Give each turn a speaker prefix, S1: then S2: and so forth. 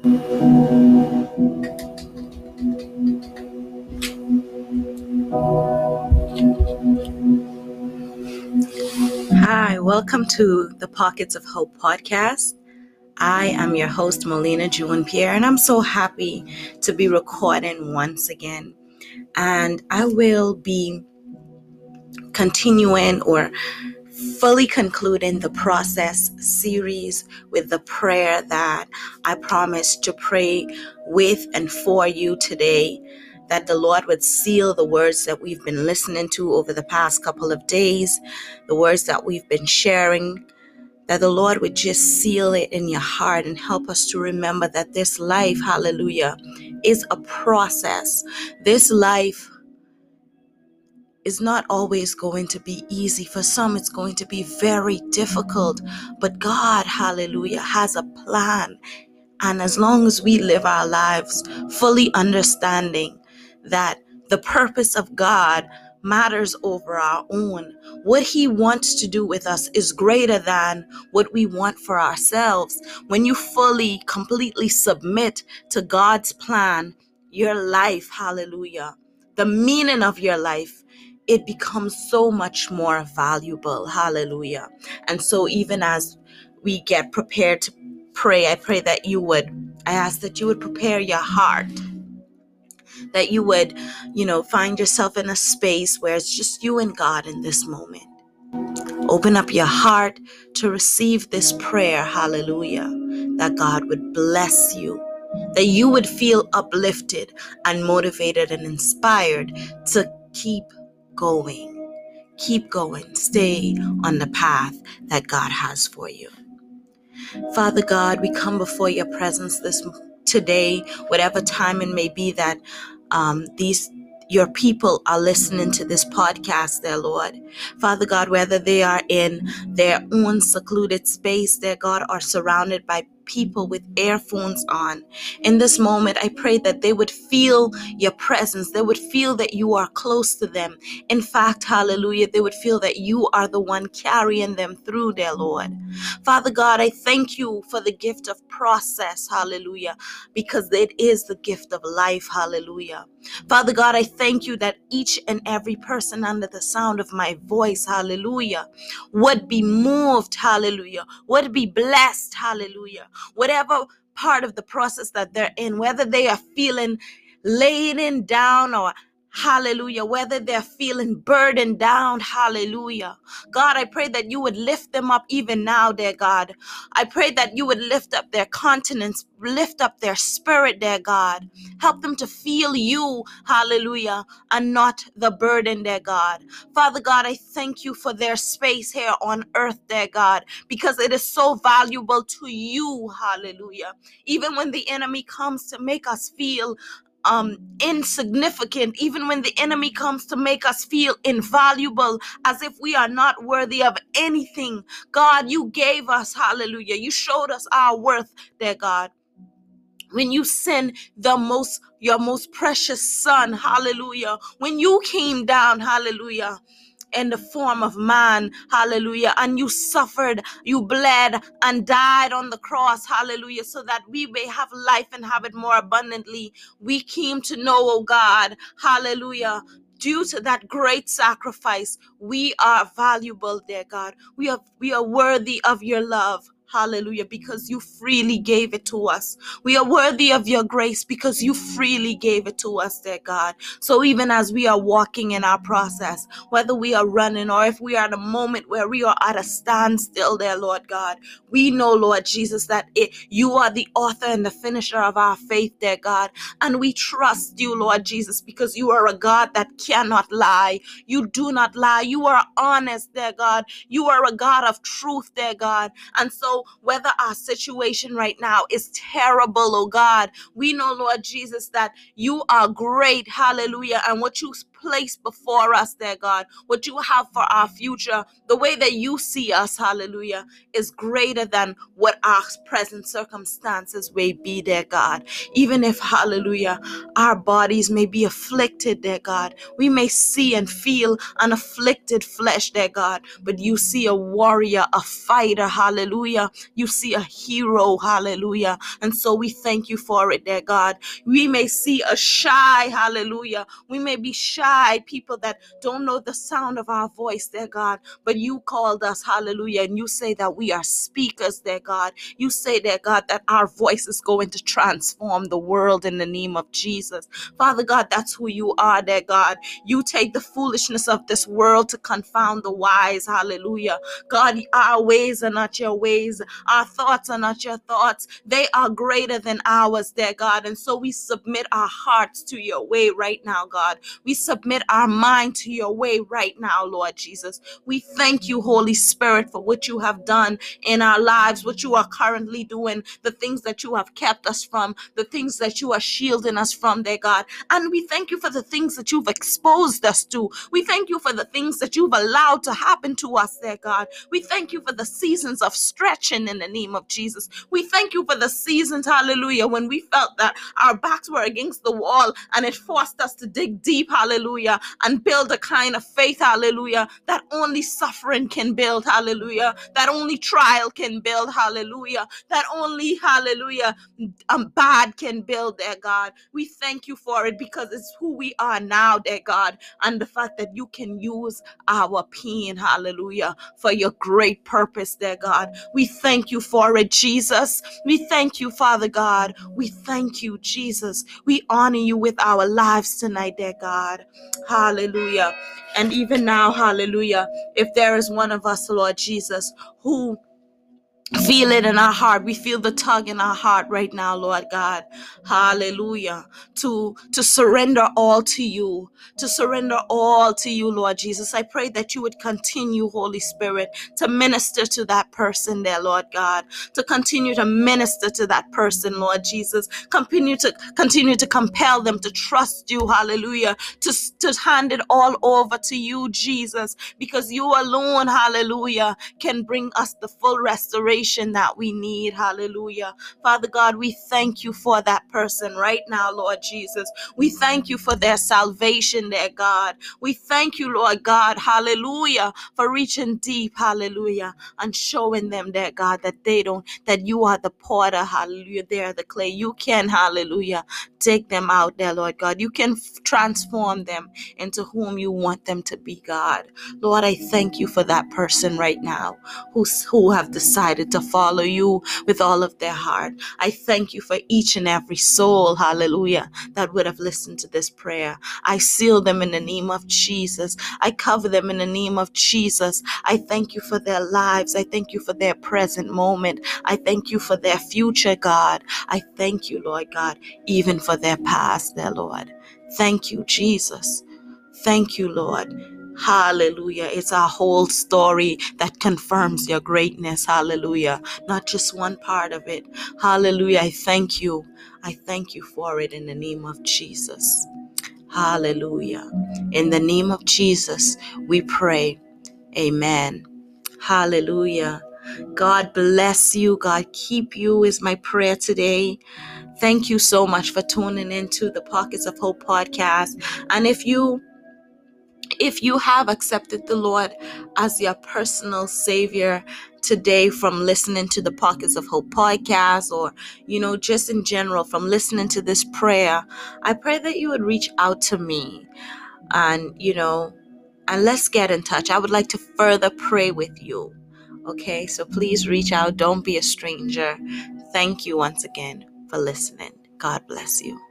S1: Hi, welcome to the Pockets of Hope podcast. I am your host, Molina Jewin Pierre, and I'm so happy to be recording once again. And I will be continuing or fully concluding the process series with the prayer that I promised to pray with and for you today, that the Lord would seal the words that we've been listening to over the past couple of days, the words that we've been sharing, that the Lord would just seal it in your heart and help us to remember that this life, hallelujah, is a process. This life is not always going to be easy. For some, it's going to be very difficult. But God, hallelujah, has a plan. And as long as we live our lives fully understanding that the purpose of God matters over our own, what He wants to do with us is greater than what we want for ourselves. When you fully, completely submit to God's plan, your life, hallelujah, the meaning of your life, it becomes so much more valuable. Hallelujah. And so even as we get prepared to pray, I ask that you would prepare your heart, that you would, find yourself in a space where it's just you and God in this moment. Open up your heart to receive this prayer. Hallelujah. That God would bless you, that you would feel uplifted and motivated and inspired to keep going. Keep going. Stay on the path that God has for you. Father God, we come before your presence today, whatever time it may be that your people are listening to this podcast, dear Lord. Father God, whether they are in their own secluded space, dear God, or surrounded by people with earphones on. In this moment, I pray that they would feel your presence. They would feel that you are close to them. In fact, hallelujah, they would feel that you are the one carrying them through, dear Lord. Father God, I thank you for the gift of process, hallelujah, because it is the gift of life, hallelujah. Father God, I thank you that each and every person under the sound of my voice, hallelujah, would be moved, hallelujah, would be blessed, hallelujah. Whatever part of the process that they're in, whether they are feeling laden down or hallelujah, whether they're feeling burdened down, hallelujah. God, I pray that you would lift them up even now, dear God. I pray that you would lift up their countenance, lift up their spirit, dear God. Help them to feel you, hallelujah, and not the burden, dear God. Father God, I thank you for their space here on earth, dear God, because it is so valuable to you, hallelujah. Even when the enemy comes to make us feel insignificant, even when the enemy comes to make us feel invaluable, as if we are not worthy of anything, God, you gave us, hallelujah, you showed us our worth, dear God, when you send your most precious son, hallelujah, when you came down, hallelujah, in the form of man, hallelujah, and you suffered, you bled and died on the cross, hallelujah, so that we may have life and have it more abundantly. We came to know, oh God, hallelujah, due to that great sacrifice, we are valuable, dear God. We are worthy of your love. Hallelujah, because you freely gave it to us. We are worthy of your grace because you freely gave it to us, dear God. So even as we are walking in our process, whether we are running or if we are at a moment where we are at a standstill there, Lord God, we know, Lord Jesus, that you are the author and the finisher of our faith, dear God. And we trust you, Lord Jesus, because you are a God that cannot lie. You do not lie. You are honest, dear God. You are a God of truth, dear God. And so whether our situation right now is terrible, oh God, we know, Lord Jesus, that you are great, hallelujah, and what you placed before us, dear God, what you have for our future, the way that you see us, hallelujah, is greater than what our present circumstances may be, dear God. Even if, hallelujah, our bodies may be afflicted, dear God, we may see and feel an afflicted flesh, dear God, but you see a warrior, a fighter, hallelujah. You see a hero, hallelujah. And so we thank you for it, dear God. We may see a shy, hallelujah. We may be shy people that don't know the sound of our voice, dear God, but you called us, hallelujah, and you say that we are speakers, dear God. You say, dear God, that our voice is going to transform the world in the name of Jesus. Father God, that's who you are, dear God. You take the foolishness of this world to confound the wise, hallelujah. God, our ways are not your ways. Our thoughts are not your thoughts. They are greater than ours, dear God. And so we submit our hearts to your way right now, God. We submit our mind to your way right now, Lord Jesus. We thank you, Holy Spirit, for what you have done in our lives, what you are currently doing, the things that you have kept us from, the things that you are shielding us from, dear God. And we thank you for the things that you've exposed us to. We thank you for the things that you've allowed to happen to us, dear God. We thank you for the seasons of stretching in the name of Jesus. We thank you for the seasons, hallelujah, when we felt that our backs were against the wall and it forced us to dig deep, hallelujah, and build a kind of faith, hallelujah, that only suffering can build, hallelujah, that only trial can build, hallelujah, that only, hallelujah, bad can build, dear God. We thank you for it because it's who we are now, dear God, and the fact that you can use our pain, hallelujah, for your great purpose, dear God. We thank you for it, Jesus. We thank you, Father God. We thank you, Jesus. We honor you with our lives tonight, dear God. Hallelujah. And even now, hallelujah, if there is one of us, Lord Jesus, who feel it in our heart. We feel the tug in our heart right now, Lord God. Hallelujah. To surrender all to you. To surrender all to you, Lord Jesus. I pray that you would continue, Holy Spirit, to minister to that person there, Lord God. To continue to minister to that person, Lord Jesus. Continue to compel them to trust you, hallelujah. To hand it all over to you, Jesus. Because you alone, hallelujah, can bring us the full restoration that we need. Hallelujah. Father God, we thank you for that person right now, Lord Jesus. We thank you for their salvation, dear God. We thank you, Lord God, hallelujah, for reaching deep, hallelujah, and showing them, dear God, that you are the potter, hallelujah, they are the clay. You can, hallelujah, take them out there, Lord God. You can transform them into whom you want them to be, God. Lord, I thank you for that person right now who have decided to follow you with all of their heart. I thank you for each and every soul, hallelujah, that would have listened to this prayer. I seal them in the name of Jesus. I cover them in the name of Jesus. I thank you for their lives. I thank you for their present moment. I thank you for their future, God. I thank you, Lord God, even for their past, their Lord. Thank you, Jesus. Thank you, Lord. Hallelujah. It's our whole story that confirms your greatness. Hallelujah. Not just one part of it. Hallelujah. I thank you. I thank you for it in the name of Jesus. Hallelujah. In the name of Jesus, we pray. Amen. Hallelujah. God bless you. God keep you is my prayer today. Thank you so much for tuning into the Pockets of Hope podcast. And if you have accepted the Lord as your personal Savior today from listening to the Pockets of Hope podcast, or, just in general from listening to this prayer, I pray that you would reach out to me and, and let's get in touch. I would like to further pray with you. Okay, so please reach out. Don't be a stranger. Thank you once again for listening. God bless you.